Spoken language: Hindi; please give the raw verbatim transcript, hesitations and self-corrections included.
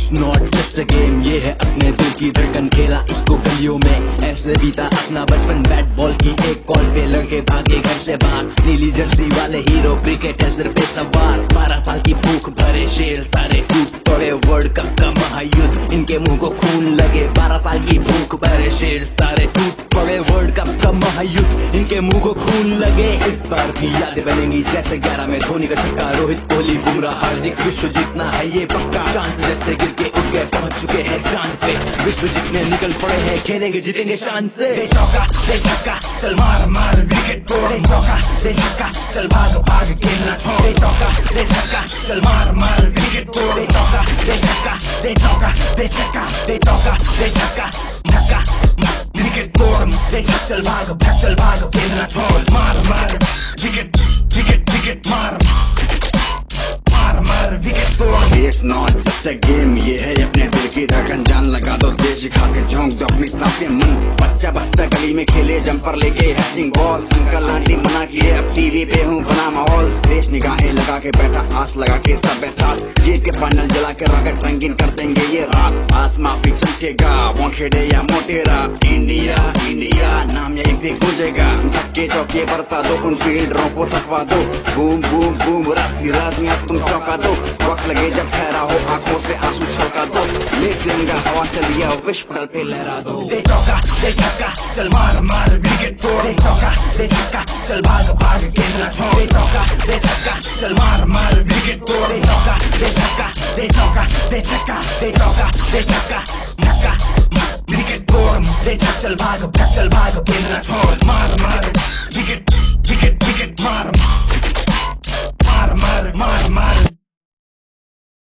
It's not just a game, ये है अपने दिल की धड़कन, खेला इसको गलियों में ऐसे बीता अपना बचपन। बैट बॉल की एक कॉल पे लड़के भागे घर से बाहर, नीली जर्सी वाले हीरो क्रिकेटर सिर पे सवार। बारह साल की भूख भरे शेर सारे टूट पड़े, वर्ल्ड कप का महायुद्ध इनके मुंह को खून लगे। बारह साल की भूख भरे शेर सारे टूट पड़े, वर्ल्ड कप का महायुद्ध इनके मुंह को खून लगे। इस बार भी यादें बनेंगी जैसे ग्यारह में धोनी का छक्का, रोहित कोहली बुमराह हार्दिक, विश्व जीतना है ये पक्का। चांद जैसे गिर के उठ गए, पहुंच चुके हैं चांद पे, विश्व जीतने निकल पड़े हैं, खेलेंगे जीतेंगे शान से। दे चौका दे छक्का चल मार मार विकेट तोड़, दे चौका दे छक्का चल भाग भाग खेलना छोड़, दे चौका दे छक्का चल मार मार विकेट तोड़, दे चौका दे छक्का दे चौका दे छक्का दे चौका दे छक्का छक्का विकेट तोड़, दे चल भाग भाग चल भाग खेलना छोड़, मार मार विकेट विकेट विकेट मार मार मार विकेट तोड़। It's not just a game, ये है अपने दिल की धड़कन, जान लगा दो देश खा के झोंक दो अपनी सांसें मन। बच्चा बच्चा गली में खेले जंपर लेके हैचिंग बॉल, अंकल आंटी मना किए अब टीवी पे हूँ बना माहौल। देश निगाहें लगा के बैठा आस लगा के सब साथ, जीत के फाइनल जला के रॉकेट रंगीन कर देंगे ये रात। आसमां भी चमकेगा वो खेड़े या मोटेरा, इंडिया इंडिया नाम यही से गूंजेगा। छक्के चौके बरसा दो उन फील्डरों को थकवा दो, बूम बूम बूम राशि राजनिया तुम चौका दो। वक्त लगे जब ठहरा हो आंखों से आंसू छलका दो, ले तिरंगा हवा चलिए विश्व पटल पे लहरा दो। दे चौका दे छक्का चल मार मार विकेट तोड़, दे चौका दे छक्का चल भाग भाग खेलना छोड़, दे चौका दे छक्का चल मार मार विकेट तोड़, दे चौका दे छक्का दे चौका दे छक्का दे चौका दे छक्का छक्का विकेट तोड़, दे चल भाग